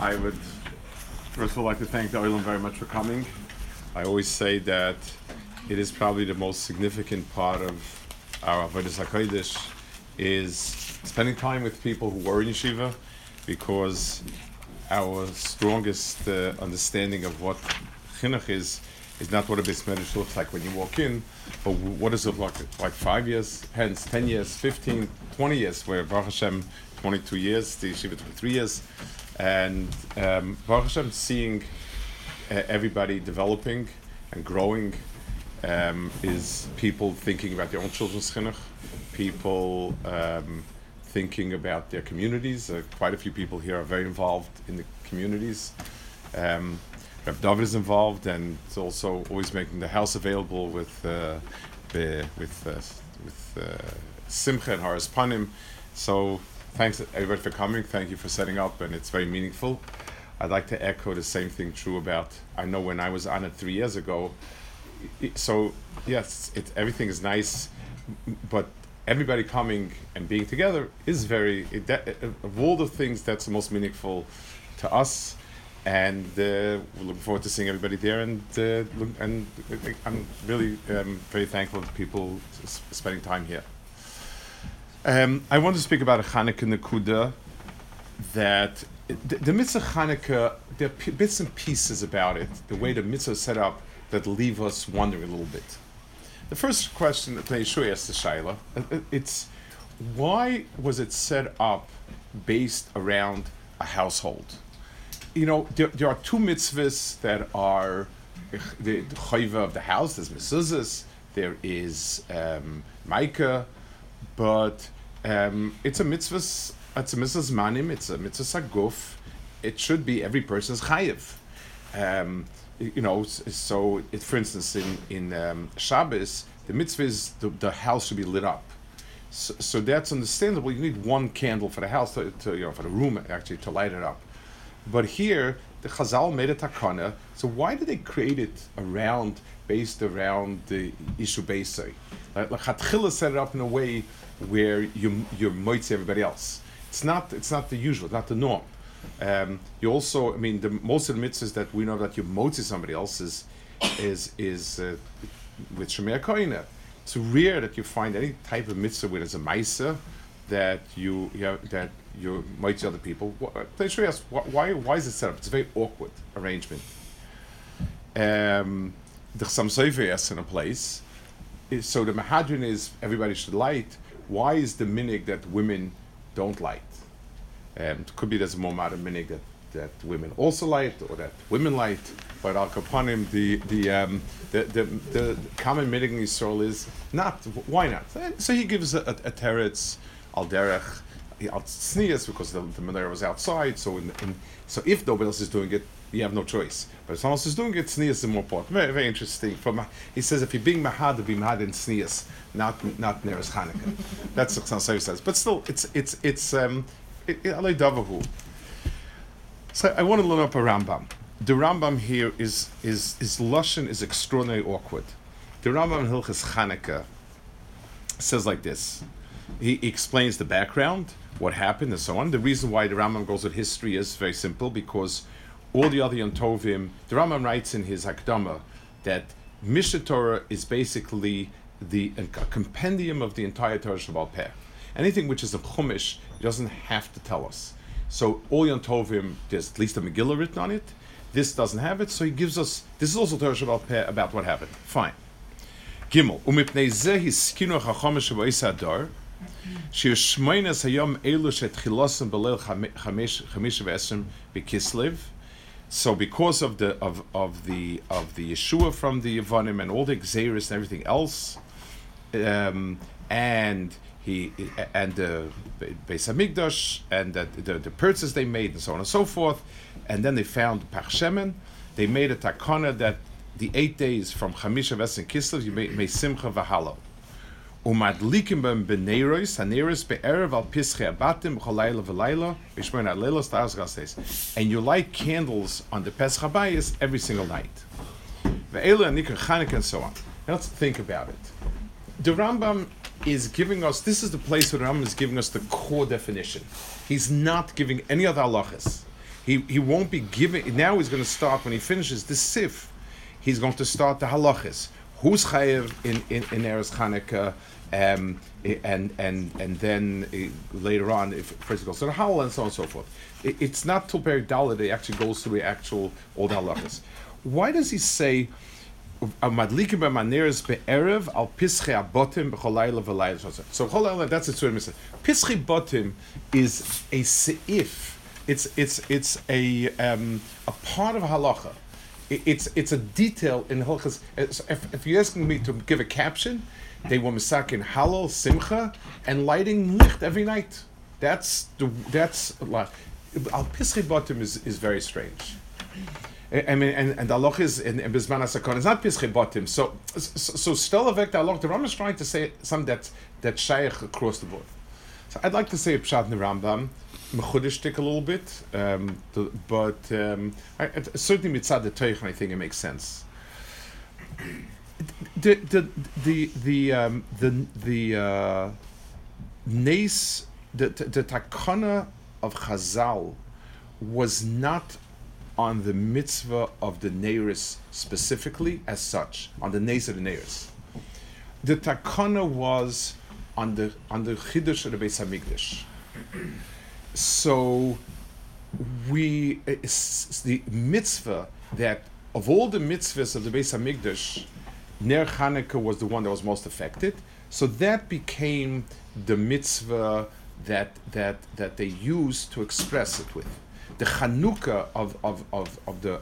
I would first of all like to thank the Oilam very much for coming. I always say that it is probably the most significant part of our Avodas HaKodesh is spending time with people who were in yeshiva, because our strongest understanding of what chinuch is not what a Beis Medrash looks like when you walk in, but what does it look like 5 years, hence 10 years, 15, 20 years, where Baruch Hashem, 22 years, the yeshiva 23 years, and Baruch Hashem, seeing everybody developing and growing, is people thinking about their own children's chinuch, people thinking about their communities. Quite a few people here are very involved in the communities. Rav David is involved, and it's also always making the house available with Simcha and Haras Panim. So thanks everybody for coming. Thank you for setting up, and it's very meaningful. I'd like to echo the same thing true about, I know when I was on it 3 years ago, so yes, everything is nice, but everybody coming and being together is of all the things, that's the most meaningful to us. And we're looking forward to seeing everybody there, and I'm really very thankful to people spending time here. I want to speak about a Chanukah Nekuda, that the mitzvah Chanukah, there are bits and pieces about it, the way the mitzvah is set up, that leave us wondering a little bit. The first question that Yeshua asked the Shaila, it's why was it set up based around a household? You know, there are two mitzvahs that are the chayva of the house. There's mezuzahs, there is Micah, but it's a mitzvah zmanim, it's a mitzvah saguf. It should be every person's chayiv. So for instance, in Shabbos, the mitzvah is the house should be lit up. So that's understandable. You need one candle for the house for the room actually to light it up. But here, the Chazal made a takana. So why did they create it based around the Ishu Beisai? Like Chatchila set it up in a way where you're moitzi everybody else. It's not the usual, not the norm. You also, most of the mitzvahs that we know that you moitzi somebody else is with Shemir Koina. It's rare that you find any type of mitzvah where there's a maisa that you might other people. They should ask why is it set up? It's a very awkward arrangement. The Chassam Sofer asks in a place. So the Mahadrin is everybody should light. Why is the minig that women don't light? It could be there's a more modern minig that women also light, or that women light. But Al Kapanim, the common minig in Yisrael is not. Why not? So he gives a teretz al derech. Sneers, because the menorah was outside, so if nobody else is doing it, you have no choice. But if someone else is doing it, sneers is more important. Very, very interesting. He says if you're being mahad, be mahad in sneers, not neres Chanukah. That's what Chassam Sofer says. But still, it's alei davahu. So I want to learn up a Rambam. The Rambam here is lashon is extraordinarily awkward. The Rambam in Hilchos Chanukah says like this. He explains the background, what happened, and so on. The reason why the Rambam goes with history is very simple, because all the other Yom Tovim, the Rambam writes in his Hakdama that Mishnah Torah is basically a compendium of the entire Torah Shabbat Peh. Anything which is a Chumash doesn't have to tell us. So all Yom Tovim, there's at least a Megillah written on it. This doesn't have it, so he gives us, this is also Torah Shabbat Peh about what happened. Fine. Gimel, umipnei zeh hiskinu chacham shebois hadar, shirshmeinas hayom elu shetchilosim belel chamish v'esrim b'Kislev. So because of the Yeshua from the Yevanim and all the Gzeiros and everything else, and the Beis Hamikdash and the purchases they made and so on and so forth, and then they found Pach Shemen, they made a takana that the 8 days from Chamisha Ves and Kislev you may Simcha v'Halal. Umadlikim b'em b'neiros haneros be'erev al pischei abatim b'cholayla v'layla b'shmoin ha'leilos ta'as gases. And you light candles on the Pesach Habayis every single night. Ve'elu anikar Chanukah and so on. Now let's think about it. The Rambam is giving us, this is the place where the Rambam is giving us the core definition. He's not giving any other halachas. He won't be giving. Now he's going to start when he finishes the sif. He's going to start the halachas. Who's chayev in Eretz Chanukah, and then later on, if first it goes to the halal and so on and so forth. It's not till Perek Dalet it actually goes through the actual all the halachas. Why does he say Madlikim b'maneres be'erev al pischi abotim b'cholayla v'layla? So cholayla, that's a tzur mitzvah. Pischi botim is a seif. It's a part of halacha. It's a detail in halachas. If you're asking me to give a caption, they were misakin halal simcha and lighting licht every night. That's a lot. Al pischi botim is very strange. I mean, and the halach is in Bizman HaSakon. It's not pischi botim. So still avek the halach. The Rambam is trying to say something that's shaykh across the board. So I'd like to say a pshat in the Rambam. Mechudish a little bit, but certainly mitzad the Teichen, I think it makes sense. The takana of Chazal was not on the mitzvah of the Neiris specifically as such, on the Neis of the Neiris. The takana was on the Chiddush of the Beis Hamikdash. So it's the mitzvah that of all the mitzvahs of the Beis Hamikdash, Ner Chanukah was the one that was most affected. So that became the mitzvah that they used to express it with. The Chanukah of the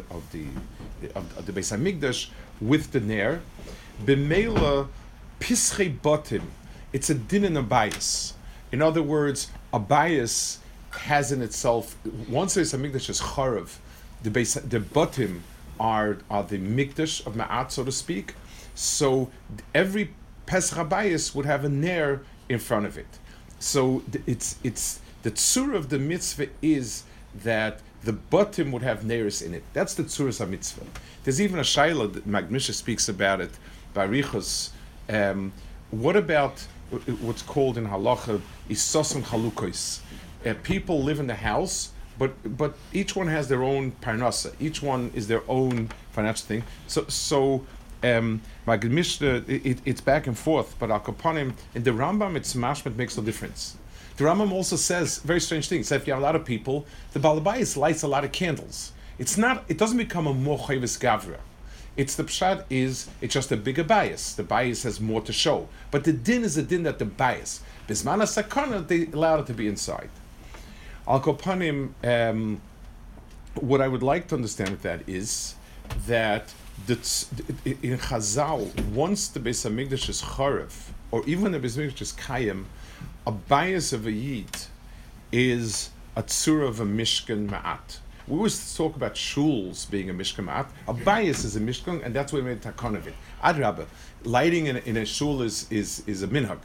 Beis Hamikdash with the Ner, b'meila pischei botim. It's a din and a bias. In other words, a bias has in itself, once there's a mikdash is charav, the botim are the mikdash of ma'at, so to speak. So every Pesach bias would have a ner in front of it. So it's the tzura of the mitzvah is that the botim would have neris in it. That's the tzuras of mitzvah. There's even a shaila that Magmisha speaks about it by Richos. What about what's called in halacha isos and halukos? People live in the house, but each one has their own parnasa. Each one is their own financial thing. So it's back and forth. But al kapanim in the Rambam, it's mashmat makes no difference. The Rambam also says very strange things. So if you have a lot of people, the Balabayas lights a lot of candles. It doesn't become a mochayvis gavra. It's the pshat is, it's just a bigger bias. The bias has more to show. But the din is a din that the bias. Bisman HaSakana, they allowed it to be inside. Al Kopanim, what I would like to understand with that is that in Chazal, once the Beis HaMikdash is charev, or even the Beis HaMikdash is kayim, a bias of a yid is a tzura of a mishkan ma'at. We always talk about shuls being a mishkan ma'at. A bias is a mishkan, and that's why we made takon of it. Adrabah, lighting in a shul is a minhag.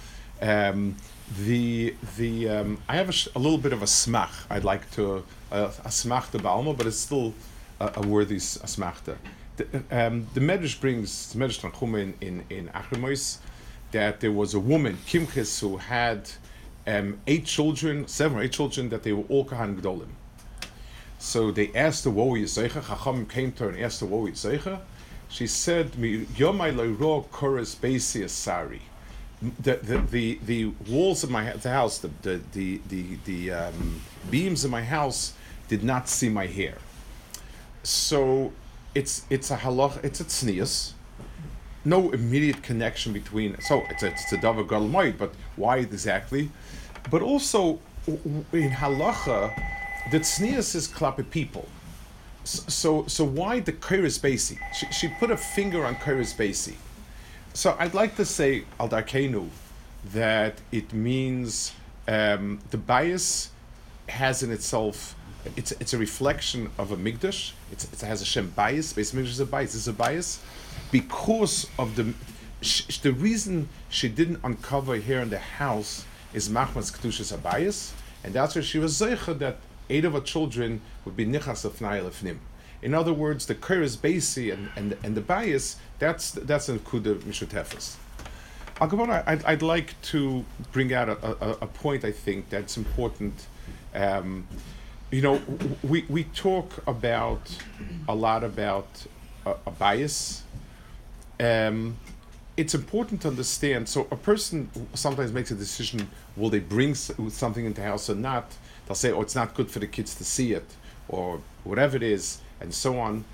I have a little bit of a smach. I'd like to a smach to Balma, but it's still a worthy smachta. The Medrash brings Medrash Tanchuma in Achremois that there was a woman Kimches who had 7 or 8 children that they were all Kahan Gdolim. So they asked her, "Wo Yisaycha?" Chacham came to her and asked her, "Wo Yisaycha?" She said, "Yomai loiro koras beisi asari." The walls of my house, the beams of my house did not see my hair. So it's a halach, it's a tznius. No immediate connection between. So it's a davar galmoid, but why exactly? But also in halacha, the tznius is klape people. So why the kairos basi? She put a finger on kairos basi. So I'd like to say al darkenu that it means the bias has in itself. It's a reflection of a mikdash. It has a shem bias. Beis mikdash is a bias. It's a bias because of the reason she didn't uncover here in the house is machmas kedushas abayis, and that's where she was zeicha that 8 of her children would be nichas of na'il lefnim. In other words, the kairos basi and the bias, that's a kuda mishutefes. I'd like to bring out a point I think that's important. we talk about a lot about a bias. It's important to understand. So a person sometimes makes a decision: will they bring something into the house or not? They'll say, "Oh, it's not good for the kids to see it," or whatever it is, and so on.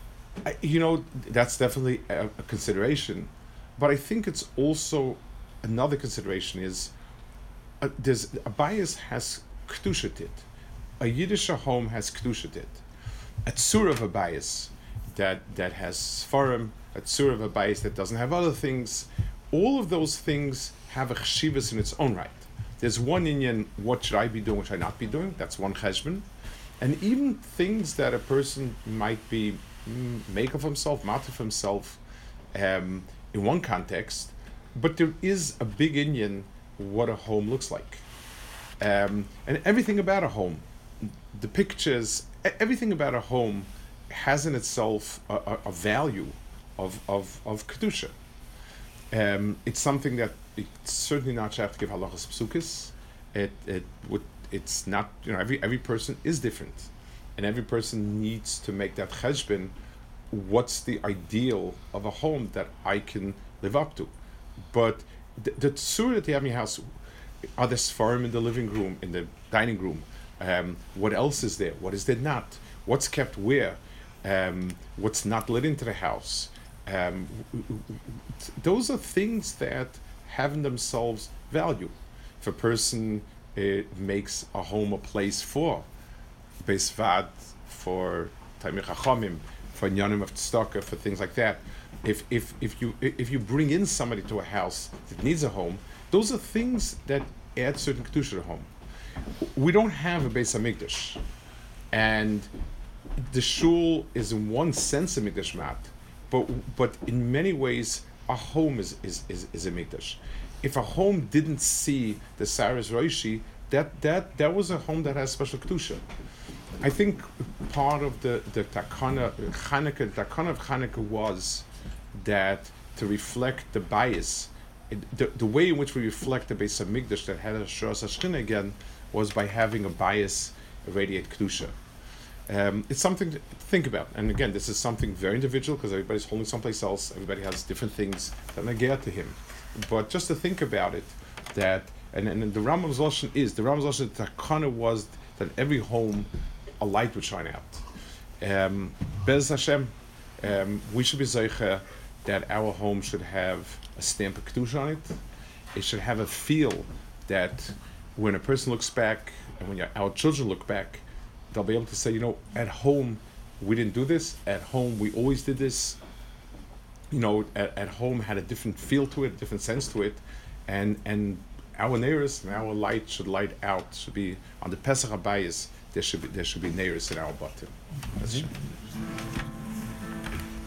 That's definitely a consideration, but I think it's also another consideration is there's a bias has kedushatit. A Yiddish home has kedushatit. A tzur of a bias that has sfarim, a tzur of a bias that doesn't have other things. All of those things have a chshivas in its own right. There's one inyan, what should I be doing, what should I not be doing? That's one cheshbon. And even things that a person might be make of himself, mat of himself, in one context, but there is a big inyan what a home looks like. And everything about a home, the pictures, everything about a home has in itself a value of kedusha. It's something that it's certainly not have to give halachas psukis. It's not, every person is different, and every person needs to make that cheshbon. What's the ideal of a home that I can live up to? But the tzur that you have in your house, are there sfarim in the living room, in the dining room? What else is there? What is there not? What's kept where? What's not let into the house? Those are things that have in themselves value. If a person makes a home a place for Beisvad, for Talmid Chachamim, for Nyanim of Tzedakah, for things like that. If you bring in somebody to a house that needs a home, those are things that add certain kedusha to the home. We don't have a Beis Hamikdash, and the shul is in one sense a mikdash mat, but in many ways a home is a mikdash. If a home didn't see the Saras Roishi, that was a home that has special kedusha. I think part of the takana of Chanukah was that to reflect the bias, the way in which we reflect the Beis Hamikdash that had a Shoras HaShechina again was by having a bias radiate kedusha. It's something to think about, and again, this is something very individual because everybody's holding someplace else. Everybody has different things that nagea to him, but just to think about it, that and the Rambam's lashon the takana was that every home a light would shine out. Bez Hashem, we should be zeicha that our home should have a stamp of kedusha on it. It should have a feel that when a person looks back, and when our children look back, they'll be able to say, at home we didn't do this. At home we always did this. At home had a different feel to it, different sense to it, and our neiros and our light should light out. Should be on the Pesach Habayis. There should be neiros in our bottom.